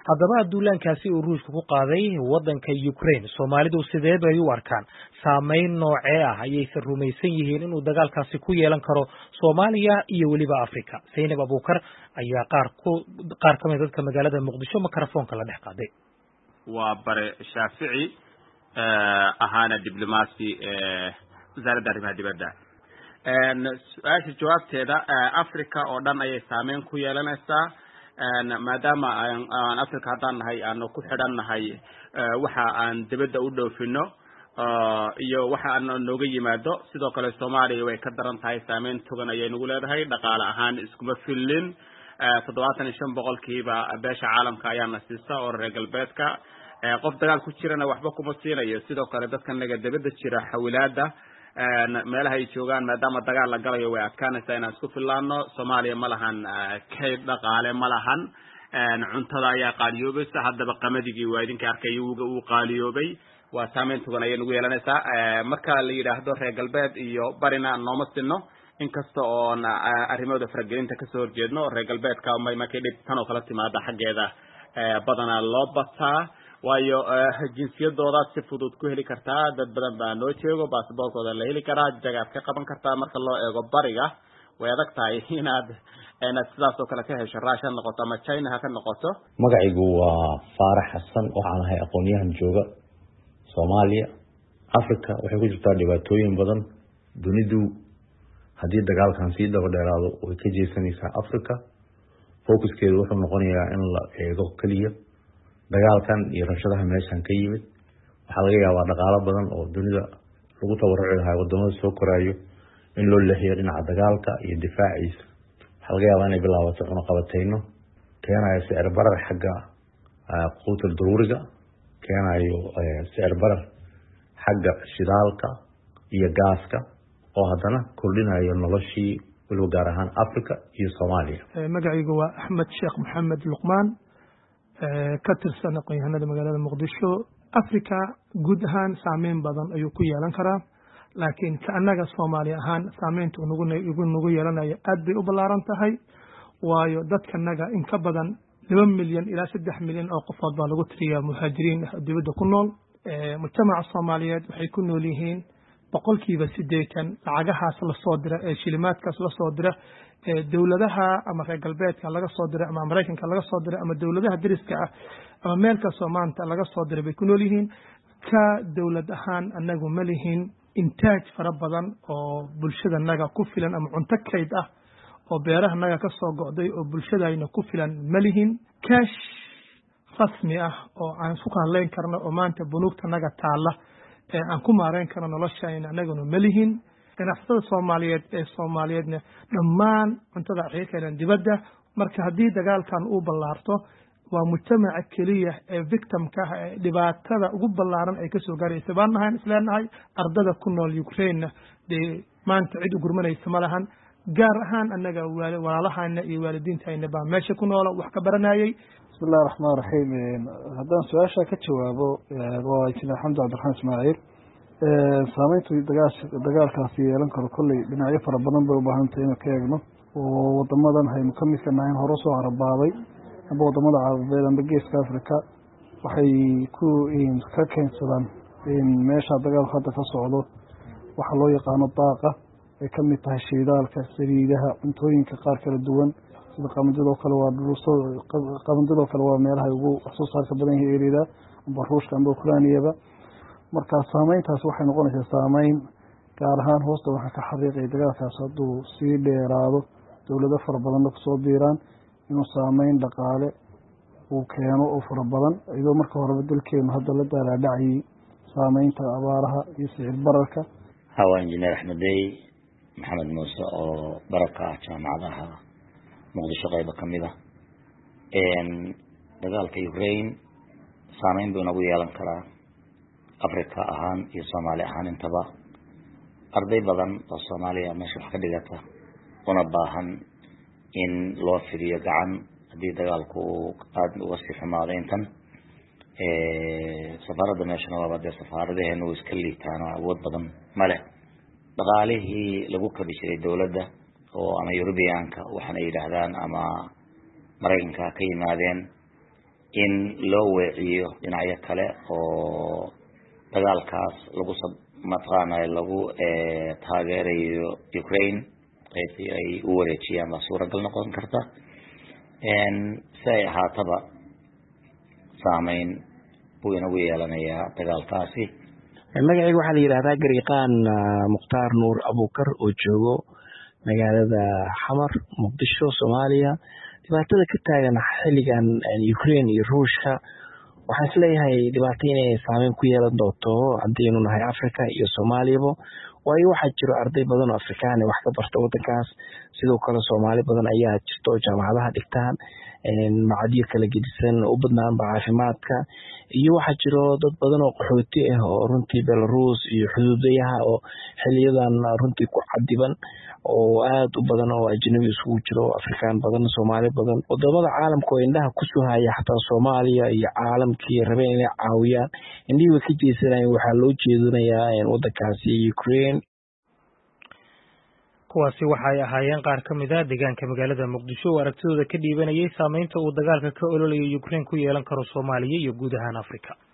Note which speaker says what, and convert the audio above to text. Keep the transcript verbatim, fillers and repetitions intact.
Speaker 1: haddaba duulaankaasi uu ruushku ku qaaday waddanka Ukraine Soomaalidu sidee bay u arkaan saameyn noocee ah ayaysan rumaysan yihiin inuu dagaalkaasi ku yeelan karo Soomaaliya iyo weliba Afrika Zainab Abuukar ayaa qaar ku qaar ka mid dadka magaalada Muqdisho mikrofoonka la dhex qaaday
Speaker 2: waa bare Shaafici ahaana diblomaasi wasaaradda arrimaha dibadda su-aasha jawaabteeda Afrika oo dhan ayay saameyn ku yeelanaysaa maadaama aan Afrika haddaan nahay aanu ku xidhannahay waxa aan dibadda u dhoofino iyo waxa aan nooga yimaado sidoo kale Soomaaliya way ka daran tahay saameyn togan ayay nagu leedahay dhaqaale ahaan iskuma filin toddobaatan iyo shan boqolkiiba beesha caalamka ayaa nasiisa oo reer galbeedka qof dagaal ku jirana waxba kuma siinayo sidoo kale dadka naga dibadda jira xawilaada meelaha ay joogaan maadaama dagaal la galayo way adkaanaysaa inaan isku filaano Soomaaliya ma lahan kayd dhaqaale ma lahan cuntada ayaa qaaliyoobaysa haddaba qamadigi waa idinka arkay uu qaaliyoobay waa saameyn togan ayay nagu yeelanaysaa marka la yiraahdo reer galbeed iyo barina nooma sinno inkasta oo arrimada faragelinta ka soo horjeedno reer galbeedka markay dhib tan oo kala timaada xaggeeda badana loo bataa waayo jinsiyadooda si fudud ku heli kartaa dad badan baa noo jeego baasaboorkooda la heli karaa jagaad ka qaban kartaa marka loo eego bariga way adag tahay inaad inaad sidaas oo kale ka hesho raashin noqoto ama China ha ka noqoto
Speaker 3: magacaygu waa Faarax Xasan waxaan ahay aqoonyahan jooga Soomaaliya Afrika waxay ku jirtaa dhibaatooyin badan dunidu haddii dagaalkan sii daba dheeraado way ka jeesanaysaa Afrika focuskeedu wuxuu noqonayaa in la eego kaliya dagaalkan iyo rabshadaha meeshan ka yimid waxa laga yaabaa dhaqaale badan oo dunida lagu tabaruci lahaa wadamada soo koraayo in loo leexiyo dhinaca dagaalka iyo difaaciisa waxa laga yaabaa inay bilaabato cunaqabateyno keenayo sicir barar xagga quutal daruuriga keenayo sicir barar xagga shidaalka iyo gaaska oo haddana kordhinayo noloshii waliba gaar ahaan Afrika iyo Soomaaliya
Speaker 4: magacaygu waa Axmed Sheekh Maxamed Luqmaan ka tirsan aqoonyahanada magaalada Muqdisho Afrika guud ahaan saameyn badan ayuu ku yeelan karaa laakiin ka annaga Soomaali ahaan saameynta uu nagu nagu yeelanayo aad bay u ballaaran tahay waayo dadkanaga in ka badan laba milyan ilaa saddex milyan oo qofood baa lagu tiriyaa muhaajiriin dibadda ku nool mujtamaca Soomaaliyeed waxay ku nool yihiin boqolkiiba siddeetan lacagahaas la soo dira ee shilimaadkaas la soo dira ee dawladaha ama reer galbeedka laga soo dira ama Mareykanka laga soo dira ama dawladaha dariska ah ama meel ka Soomaanta laga soo dira bay ku nool yihiin ka dawlad ahaan anagu ma lihin intaaj fara badan oo bulshada naga ku filan ama cunto kayd ah oo beeraha naga ka soo go'day oo bulshadayna ku filan ma lihin cash rasmi ah oo aan ku kaleyn karno oo maanta bunuugta naga taala ee aan ku maareyn karno noloshayna anaguna ma lihin ganacsatada Soomaaliyeed ee Soomaaliyeedna dhammaan cuntada ay keenan dibadda marka haddii dagaalkan uu ballaarto waa mujtamaca kaliya ee victimka ah dhibaatada ugu ballaaran ay ka soo gaaraysa baanahay isleenahay ardada ku nool Ukraine de maanta cid u gurmanaysa ma lahan gaar ahaan annaga walaalahayna iyo waalidiintayna baa meesha ku nool wax ka baranayay
Speaker 5: bismillaahir rahmaanir rahiim haddaan su'aasha ka jawaabo waa injineer Xamdi Cabdiraxmaan Ismaaciil saameynta dagaalkaasi yeelan karo kolley dhinacyo fara badan bay u baahan tahay inaan ka eegno oo wadamadan haynu ka midka nahay hore soo harabaabay amba wadamada carabeed amba geeska Afrika waxay ku ka keensadaan in meesha dagaalku hadda ka socdo waxa loo yaqaano daaqa ay ka mid tahay shidaalka saliidaha cuntooyinka qaar kala duwan sida qamandida oo kale waa dhuuso qamandida oo kale waa meelaha ugu soo saarka badan yahay eerida amba ruushka amba Ukrainiyaba marka saameyntaas waxay noqonaysaa saameyn gaar ahaan hoosta waxa ka xariiqay dagaalkaas hadduu sii dheeraado dawlado fara badan ku soo diiraan inuu saameyn dhaqaale uu keeno oo fara badan iyadoo marka hore dalkeenu hadda la daalaa-dhacay saameynta abaaraha iyo sicir bararka
Speaker 3: hawa injineer Axmedey Maxamed Muuse oo baraka jaamacadaha Muqdisho qayb ka mid ah een dagaalka Ukraine saameyn buu nagu yeelan karaa Afrika ahaan iyo Soomaali ahaan intaba arday badan oo Soomaaliya meesha wax ka dhigata una baahan in loo fidiyo gacan haddii dagaalku aad uga sii xumaado intan safaaradda meeshana waaba dee safaaradaheenu iska liitaan oo awood badan ma leh dhaqaalihii lagu kabi jiray dowladda oo ama Yurubiyaanka waxaana yidhaahdaan ama Mareykanka ka yimaadeen
Speaker 6: in loo weeciyo dhinacyo kale oo dagaalkaas lagu mataqaanaa lagu taageerayo Ukraine qaybtii ay u wareejiyaan la suuragal noqon karta si ay ahaataba saameyn buu inagu yeelanayaa dagaalkaasi.
Speaker 7: magacayga waxaa la yidhahdaa Gariiqaan Mukhtaar Nuur Abuukar oo joogo magaalada Xamar Muqdisho Soomaaliya. dhibaatada ka taagan xilligan Ukraine iyo Ruushka waxaan isleeyahay dhibaato inay saameyn ku yeelan doonto haddaynu nahay Afrika iyo Soomaaliyaba, waayo waxaa jiro arday badan oo Afrikaan wax ka barta wadankaas, sidoo kale Soomaali badan ayaa jirto jaamacadaha dhigtaan macadiyo kala gedisan u badnaan caafimaadka, iyo waxaa jiro dad badan oo qaxooti ah oo runtii Belarus iyo xuduudaha oo xiliyadan runtii ku cadiban oo aad u badan oo ajnabi isugu jiro, Afrikaan badan, Soomaali badan. wadamada caalamka oo indhaha ku soo haya xataa Soomaaliya iyo caalamkii rabeen inay caawiyaan indhihi way ka jeesanayeen. waxaa loo jeedinayaa wadankaasi Ukraine.
Speaker 1: kuwaasi waxay ahaayeen qaar ka mid ah deegaanka magaalada Muqdisho oo aragtidooda ka dhiibanayay saameynta uu dagaalka ka ololayo Ukraine ku yeelan karo Soomaaliya iyo guud ahaan Afrika.